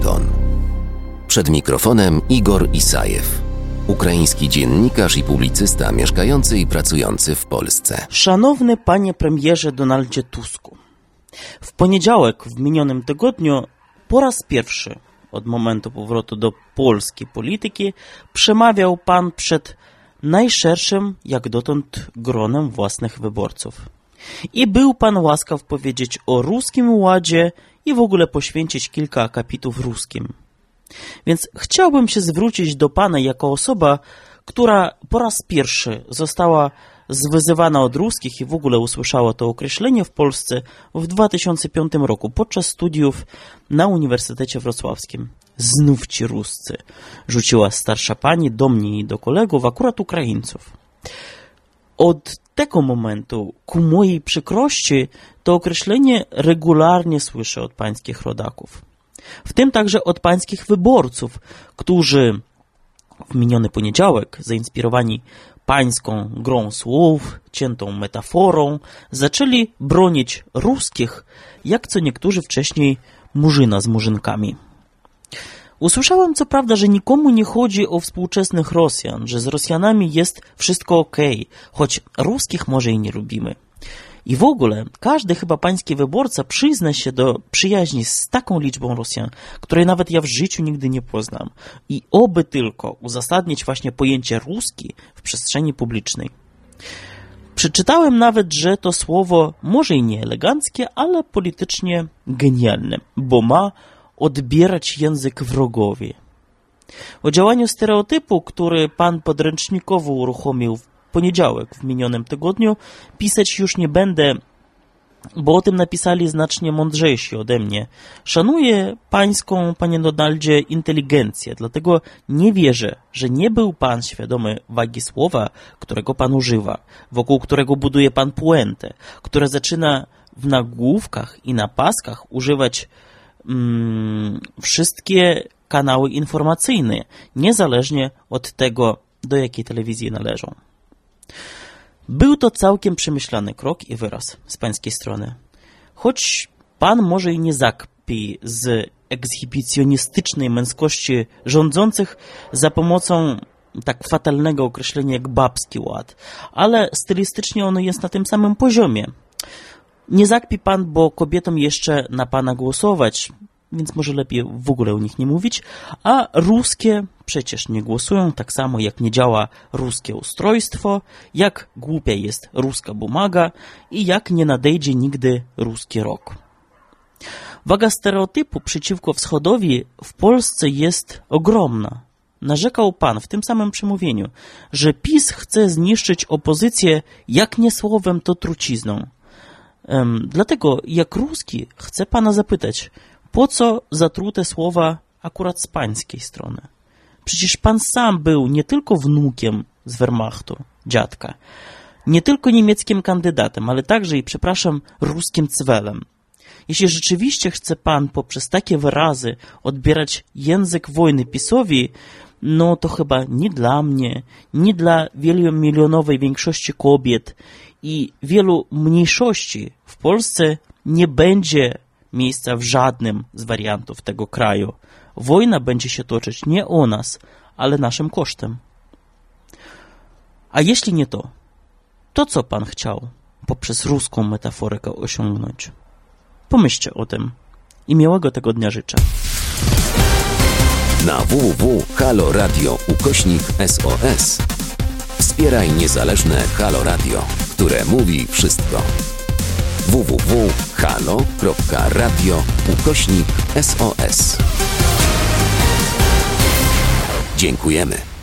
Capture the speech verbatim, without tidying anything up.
Waszyngton. Przed mikrofonem Igor Isajew, ukraiński dziennikarz i publicysta mieszkający i pracujący w Polsce. Szanowny panie premierze Donaldzie Tusku, w poniedziałek w minionym tygodniu po raz pierwszy od momentu powrotu do polskiej polityki przemawiał pan przed najszerszym jak dotąd gronem własnych wyborców. I był pan łaskaw powiedzieć o ruskim ładzie i w ogóle poświęcić kilka akapitów ruskim. Więc chciałbym się zwrócić do pana jako osoba, która po raz pierwszy została zwyzywana od ruskich i w ogóle usłyszała to określenie w Polsce w dwa tysiące piątym roku podczas studiów na Uniwersytecie Wrocławskim. Znów ci ruscy, rzuciła starsza pani do mnie i do kolegów, akurat Ukraińców. Od tego momentu, ku mojej przykrości, to określenie regularnie słyszę od pańskich rodaków. W tym także od pańskich wyborców, którzy w miniony poniedziałek, zainspirowani pańską grą słów, ciętą metaforą, zaczęli bronić ruskich, jak co niektórzy wcześniej murzyna z murzynkami. Usłyszałem co prawda, że nikomu nie chodzi o współczesnych Rosjan, że z Rosjanami jest wszystko okej, choć ruskich może i nie lubimy. I w ogóle każdy chyba pański wyborca przyzna się do przyjaźni z taką liczbą Rosjan, której nawet ja w życiu nigdy nie poznam. I oby tylko uzasadnić właśnie pojęcie ruski w przestrzeni publicznej. Przeczytałem nawet, że to słowo może i nie eleganckie, ale politycznie genialne, bo ma odbierać język wrogowi. O działaniu stereotypu, który pan podręcznikowo uruchomił w poniedziałek w minionym tygodniu, pisać już nie będę, bo o tym napisali znacznie mądrzejsi ode mnie. Szanuję pańską, panie Donaldzie, inteligencję, dlatego nie wierzę, że nie był pan świadomy wagi słowa, którego pan używa, wokół którego buduje pan puentę, które zaczyna w nagłówkach i na paskach używać mm, wszystkie kanały informacyjne, niezależnie od tego, do jakiej telewizji należą. Był to całkiem przemyślany krok i wyraz z pańskiej strony. Choć pan może i nie zakpi z ekshibicjonistycznej męskości rządzących za pomocą tak fatalnego określenia jak babski ład, ale stylistycznie ono jest na tym samym poziomie. Nie zakpi pan, bo kobietom jeszcze na pana głosować, więc może lepiej w ogóle o nich nie mówić, a ruskie przecież nie głosują, tak samo jak nie działa ruskie ustrojstwo, jak głupia jest ruska bumaga i jak nie nadejdzie nigdy ruski rok. Waga stereotypu przeciwko wschodowi w Polsce jest ogromna. Narzekał pan w tym samym przemówieniu, że PiS chce zniszczyć opozycję jak nie słowem, to trucizną. Um, dlatego jak ruski chcę pana zapytać, po co zatrute słowa akurat z pańskiej strony? Przecież pan sam był nie tylko wnukiem z Wehrmachtu, dziadka, nie tylko niemieckim kandydatem, ale także i, przepraszam, ruskim cwelem. Jeśli rzeczywiście chce pan poprzez takie wyrazy odbierać język wojny PiS-owi, no to chyba nie dla mnie, nie dla wielomilionowej większości kobiet i wielu mniejszości w Polsce nie będzie miejsca w żadnym z wariantów tego kraju. Wojna będzie się toczyć nie o nas, ale naszym kosztem. A jeśli nie to, to co pan chciał poprzez ruską metaforykę osiągnąć? Pomyślcie o tym i miłego tego dnia życzę. Na w w w kropka halo radio ukośnik S O S wspieraj niezależne Halo Radio, które mówi wszystko. w w w kropka halo kropka radio ukośnik S O S. Dziękujemy.